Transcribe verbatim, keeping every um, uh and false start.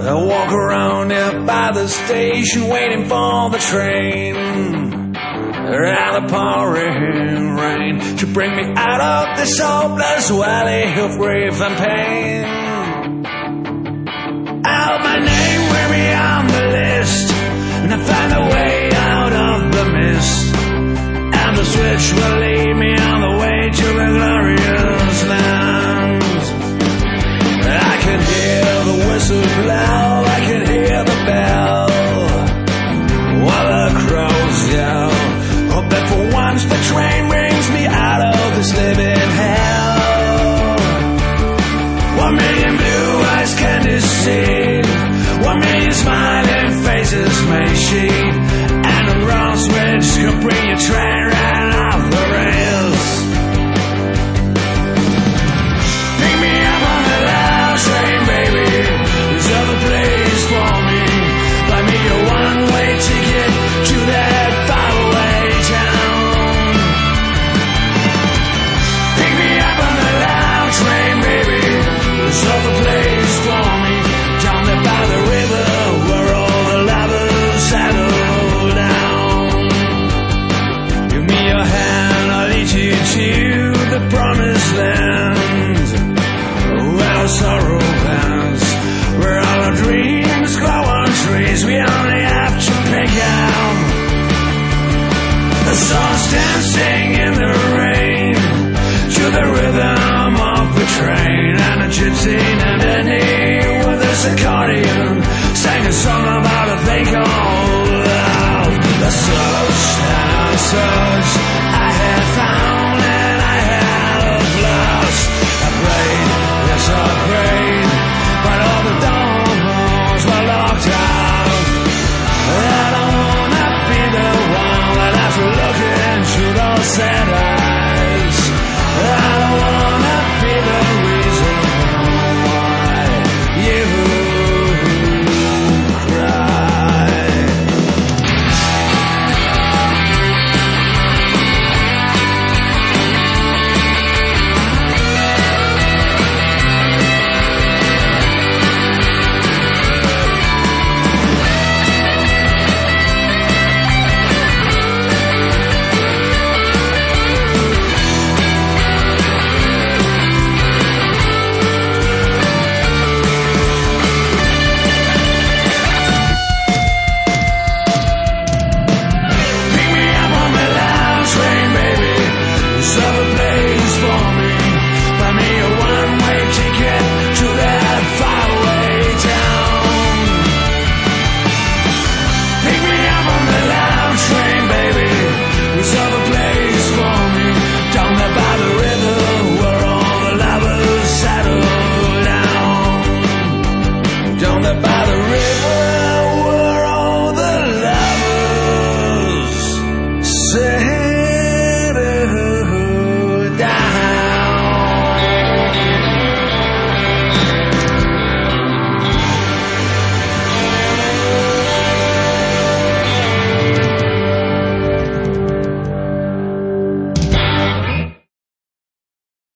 I walk around here by the station waiting for the train, and the pouring rain to bring me out of this hopeless valley of grief and pain. Out my name will be on the list, and I find a way out of the mist, and the switch will lead me on the way to the glorious lands. I can hear the whistle blow, I can hear the bell, while the crows yell. Hope that for once the train brings me out of this living hell. One million blue eyes can deceive, one million smiling faces may she, and a wrong switch can bring your train right off the rails. Pick me up on the loud train, baby, there's other place for me. Buy me a one-way ticket to that faraway town. Pick me up on the loud train, baby, there's other place for me. Down there by the river where all the lovers settle down. Give me your hand, I'll lead you to the promised land, where our sorrow ends, where all our dreams grow on trees. We only have to pick out the songs dancing in the rain to the rhythm of the train, and a gypsy and a with his accordion sang a song